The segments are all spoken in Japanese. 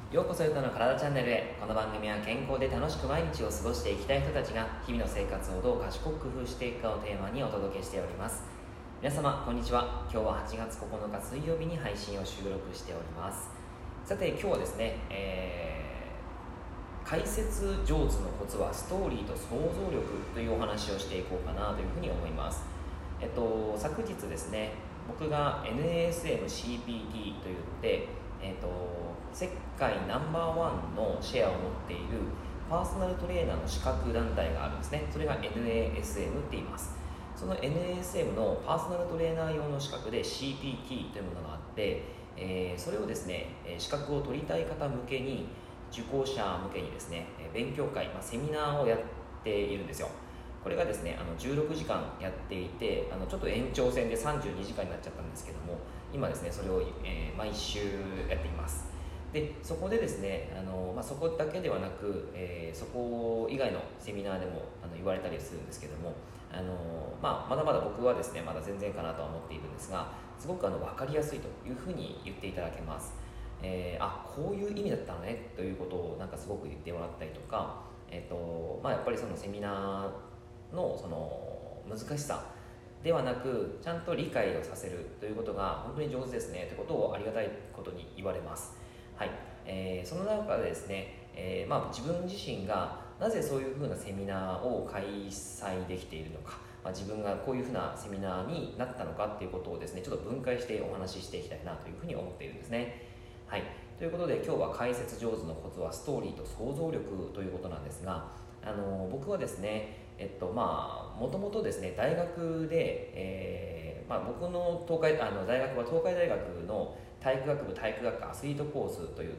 ようこそゆとの体チャンネルへ。この番組は健康で楽しく毎日を過ごしていきたい人たちが日々の生活をどう賢く工夫していくかをテーマにお届けしております。皆様こんにちは。今日は8月9日水曜日に配信を収録しております。さて今日はですね、解説上手のコツはストーリーと想像力というお話をしていこうかなというふうに思います。昨日ですね、僕が NASM-CPT といって、世界ナンバーワンのシェアを持っているパーソナルトレーナーの資格団体があるんですね。それが NASM って言います。その NASM のパーソナルトレーナー用の資格で CPT というものがあって、それをですね、資格を取りたい方向けに、受講者向けにですね、勉強会、セミナーをやっているんですよ。これがですね、16時間やっていて、ちょっと延長戦で32時間になっちゃったんですけども、今ですね、それを、毎週やっています。で、そこでですね、そこだけではなく、そこ以外のセミナーでも言われたりするんですけども、まだまだ僕はですね、まだ全然かなとは思っているんですが、すごく分かりやすいというふうに言っていただけます。こういう意味だったのねということをなんかすごく言ってもらったりとか、やっぱりそのセミナーのその難しさではなく、ちゃんと理解をさせるということが本当に上手ですねということをありがたいことに言われます。はい。その中でですね、自分自身がなぜそういうふうなセミナーを開催できているのか、自分がこういうふうなセミナーになったのかっていうことをですね、ちょっと分解してお話ししていきたいなというふうに思っているんですね。はい。ということで今日は解説上手のコツはストーリーと想像力ということなんですが、僕はですね、もともとですね、大学で、僕の大学は東海大学の体育学部体育学科アスリートコースといって、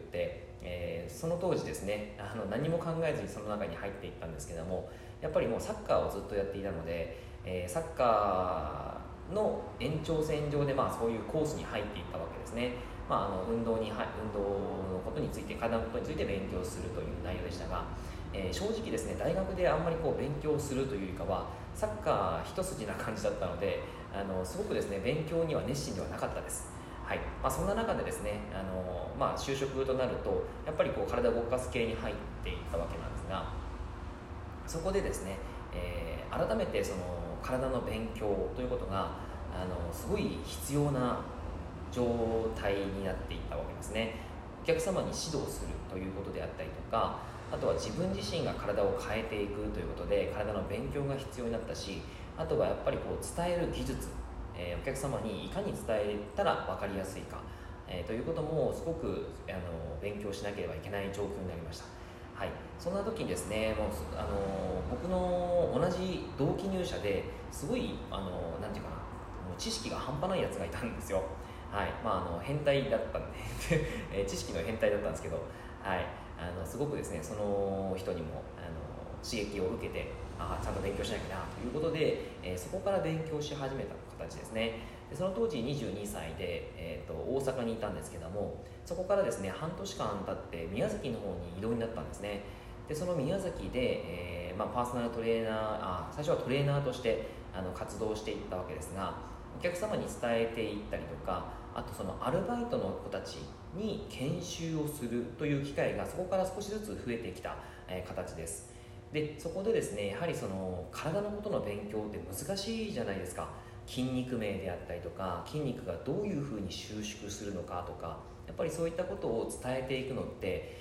その当時ですね、何も考えずにその中に入っていったんですけども、やっぱりもうサッカーをずっとやっていたので、サッカーの延長線上でそういうコースに入っていったわけですね。運動のことについて、体のことについて勉強するという内容でしたが、正直ですね、大学であんまり勉強するというよりかはサッカー一筋な感じだったので、すごくですね、勉強には熱心ではなかったです。はい。そんな中でですね、就職となるとやっぱり体を動かす系に入っていったわけなんですが、そこでですね、改めてその体の勉強ということがすごい必要な状態になっていったわけですね。お客様に指導するということであったりとか、あとは自分自身が体を変えていくということで体の勉強が必要になったし、あとはやっぱり伝える技術、お客様にいかに伝えたら分かりやすいか、ということもすごく勉強しなければいけない状況になりました。はい、そんな時にですね、僕の同じ同期入社ですごいなんていうかな、もう知識が半端ないやつがいたんですよ。はい、変態だったんで知識の変態だったんですけど、はい、すごくですね、その人にも刺激を受けて、ちゃんと勉強しなきゃなということで、そこから勉強し始めた形ですね。でその当時22歳で、大阪にいたんですけども、そこからですね半年間経って宮崎の方に移動になったんですね。でその宮崎で、パーソナルトレーナー最初はトレーナーとして活動していったわけですが、お客様に伝えていったりとか、あとそのアルバイトの子たちに研修をするという機会がそこから少しずつ増えてきた、形です。でそこでですね、やはりその体のことの勉強って難しいじゃないですか。筋肉名であったりとか、筋肉がどういうふうに収縮するのかとか、やっぱりそういったことを伝えていくのって、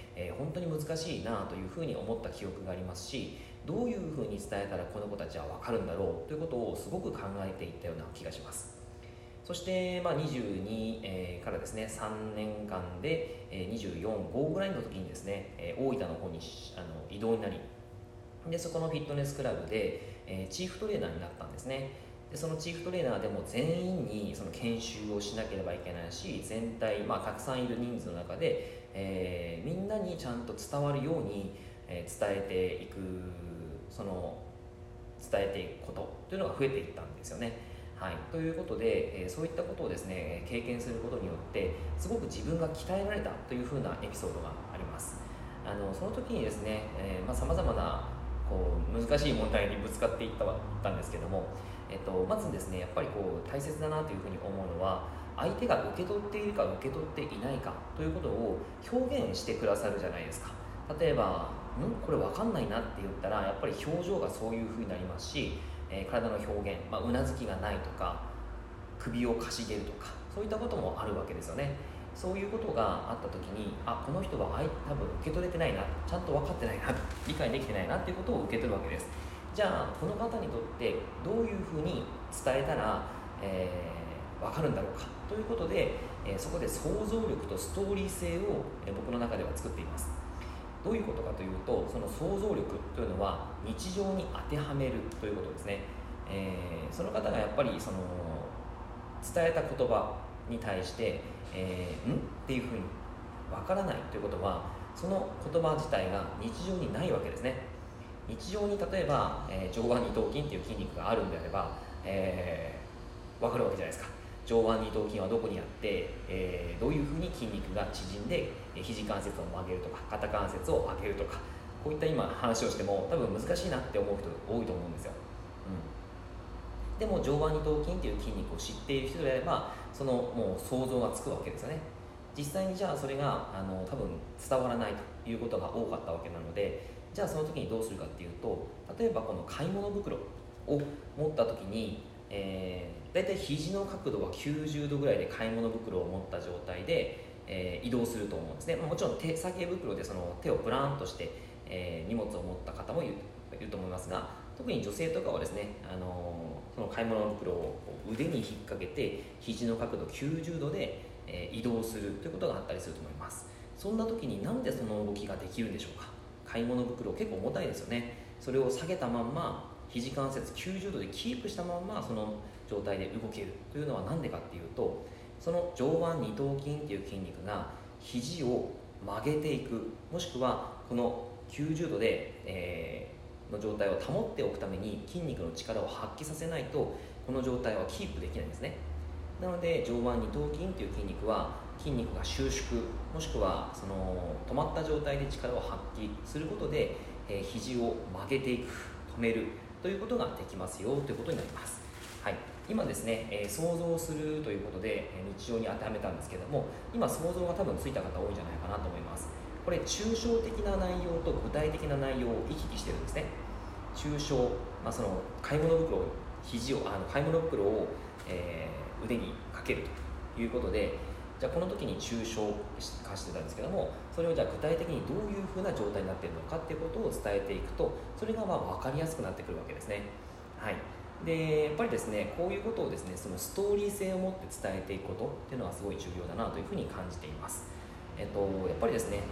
本当に難しいなというふうに思った記憶がありますし、どういうふうに伝えたらこの子たちは分かるんだろうということをすごく考えていったような気がします。そして、22、からですね3年間で、24、5ぐらいの時にですね、大分の方に移動になり、でそこのフィットネスクラブで、チーフトレーナーになったんですね。でそのチーフトレーナーでも全員にその研修をしなければいけないし、全体、たくさんいる人数の中で、みんなにちゃんと伝わるように、伝えていくことというのが増えていったんですよね。はい、ということで、そういったことをですね経験することによってすごく自分が鍛えられたというふうなエピソードがあります。その時にですねさまざ、まな難しい問題にぶつかっていったんですけども、まずですねやっぱり大切だなというふうに思うのは、 相手が受け取っているか受け取っていないかということを表現してくださるじゃないですか。例えばこれ分かんないなって言ったらやっぱり表情がそういう風になりますし、体の表現、うなずきがないとか首をかしげるとかそういったこともあるわけですよね。そういうことがあった時にこの人は多分受け取れてないな、ちゃんと分かってないな、理解できてないなっていうことを受け取るわけです。じゃあこの方にとってどういうふうに伝えたら、分かるんだろうかということで、そこで想像力とストーリー性を、僕の中では作っています。どういうことかというと、その想像力というのは日常に当てはめるということですね。その方がやっぱりその伝えた言葉に対してっていうふうにわからないということは、その言葉自体が日常にないわけですね。日常に例えば、上腕二頭筋っていう筋肉があるんであれば、わかるわけじゃないですか。上腕二頭筋はどこにあって、どういうふうに筋肉が縮んで肘関節を曲げるとか肩関節を上げるとか、こういった今話をしても多分難しいなって思う人多いと思うんですよ。でも上腕二頭筋っていう筋肉を知っている人であれば、そのもう想像がつくわけですよね。実際にじゃあそれが多分伝わらないということが多かったわけなので、じゃあその時にどうするかっていうと、例えばこの買い物袋を持った時に、だいたい肘の角度は90度ぐらいで買い物袋を持った状態で、移動すると思うんですね。もちろん手提げ袋でその手をプランとして、荷物を持った方もいると思いますが、特に女性とかはですね、その買い物袋を腕に引っ掛けて肘の角度90度で、移動するということがあったりすると思います。そんな時になんでその動きができるんでしょうか。買い物袋結構重たいですよね。それを下げたまんま肘関節90度でキープしたまんまその状態で動けるというのは何でかっていうと、その上腕二頭筋っていう筋肉が肘を曲げていく、もしくはこの90度で、の状態を保っておくために筋肉の力を発揮させないとこの状態はキープできないんですね。なので上腕二頭筋という筋肉は筋肉が収縮、もしくはその止まった状態で力を発揮することで、肘を曲げていく、止めるということができますよということになります。はい、今ですね、想像するということで、日常に当てはめたんですけども、今想像が多分ついた方多いんじゃないかなと思います。これ抽象的な内容と具体的な内容を行き来してるんですね。抽象、その買い物袋を買い物袋を、腕にかけるということで、じゃあこの時に抽象化してたんですけども、それをじゃあ具体的にどういうふうな状態になっているのかっていうことを伝えていくと、それが分かりやすくなってくるわけですね。はい。でやっぱりですね、こういうことをですね、そのストーリー性を持って伝えていくことっていうのはすごい重要だなというふうに感じています。やっぱりですね、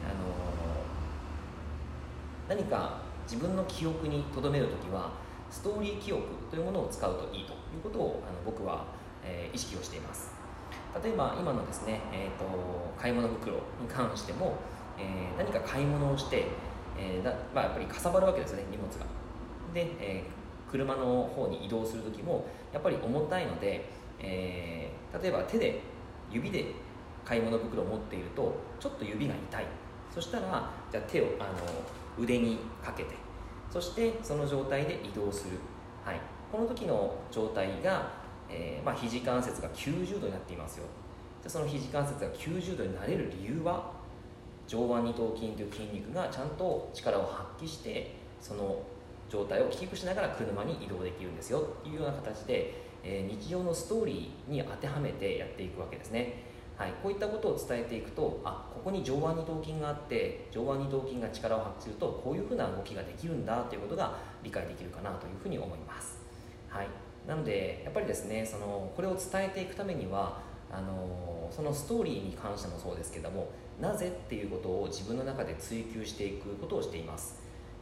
何か自分の記憶に留めるときはストーリー記憶というものを使うといいということを僕は、意識をしています。例えば今のですね、買い物袋に関しても、何か買い物をして、やっぱりかさばるわけですよね、荷物が。で、車の方に移動するときもやっぱり重たいので、例えば指で買い物袋を持っているとちょっと指が痛い。そしたらじゃあ手を腕にかけて、そしてその状態で移動する。はい、この時の状態が、肘関節が90度になっていますよ。じゃその肘関節が90度になれる理由は、上腕二頭筋という筋肉がちゃんと力を発揮してその状態をキープしながら車に移動できるんですよというような形で、日常のストーリーに当てはめてやっていくわけですね。はい、こういったことを伝えていくと、ここに上腕二頭筋があって上腕二頭筋が力を発揮するとこういうふうな動きができるんだということが理解できるかなというふうに思います。はい、なのでやっぱりですね、これを伝えていくためにはそのストーリーに関してもそうですけども、なぜっていうことを自分の中で追求していくことをしています。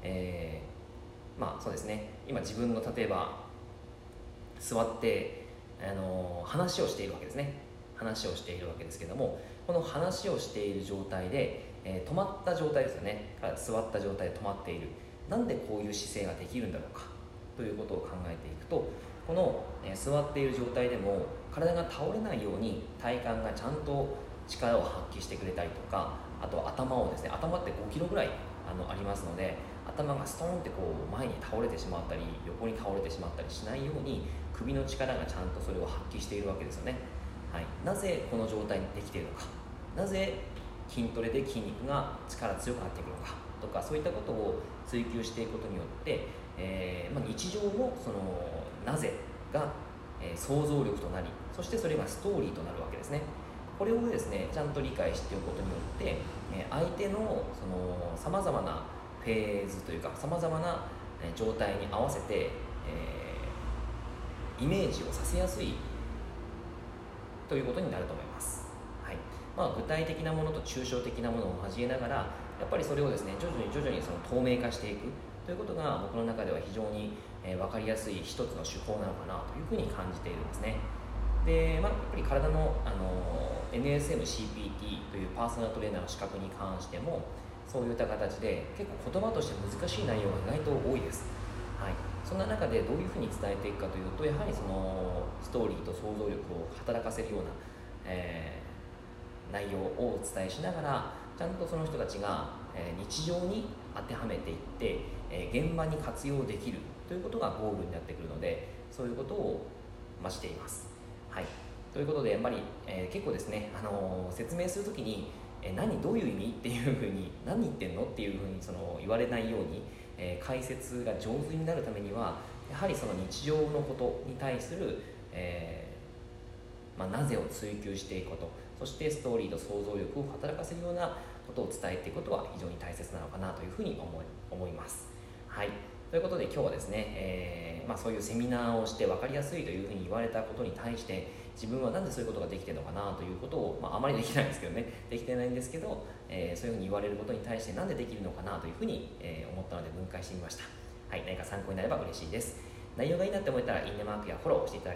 そうですね、今自分の例えば座って話をしているわけですね。話をしているわけですけども、この話をしている状態で、止まった状態ですよね。座った状態で止まっている。なんでこういう姿勢ができるんだろうかということを考えていくと、この、座っている状態でも体が倒れないように体幹がちゃんと力を発揮してくれたりとか、あとは頭をですね、頭って5キロぐらいありますので、頭がストーンってこう前に倒れてしまったり横に倒れてしまったりしないように首の力がちゃんとそれを発揮しているわけですよね。 はい、なぜこの状態にできているのか、なぜ筋トレで筋肉が力強くなっていくのかとか、そういったことを追求していくことによって、日常のそのなぜが、想像力となり、そしてそれがストーリーとなるわけですね。これをですねちゃんと理解しておくことによって、相手のさまざまなフェーズというかさまざまな状態に合わせて、イメージをさせやすいということになると思います。はい、具体的なものと抽象的なものを交えながら、やっぱりそれをですね徐々にその透明化していくということが僕の中では非常に分かりやすい一つの手法なのかなというふうに感じているんですね。で、やっぱり体の、NSM-CPT というパーソナルトレーナーの資格に関してもそういった形で結構言葉として難しい内容が意外と多いです。はい、そんな中でどういうふうに伝えていくかというと、やはりそのストーリーと想像力を働かせるような、内容をお伝えしながら、ちゃんとその人たちが、日常に当てはめていって、現場に活用できるということがゴールになってくるので、そういうことをしています。はい、ということでやっぱり、結構ですね、説明するときに、どういう意味っていうふうに、何言ってんのっていうふうに言われないように、解説が上手になるためには、やはりその日常のことに対する、なぜを追求していくこと、そしてストーリーと想像力を働かせるようなことを伝えていくことは非常に大切なのかなというふうに思います。はい、ということで今日はですね、そういうセミナーをして分かりやすいというふうに言われたことに対して、自分はなんでそういうことができているのかなということを、あまりできないんですけどね、できてないんですけど、そういうふうに言われることに対してなんでできるのかなというふうに、思ったので分解してみました。はい、何か参考になれば嬉しいです。内容がいいなって思ったらいいねマークやフォローをしていただ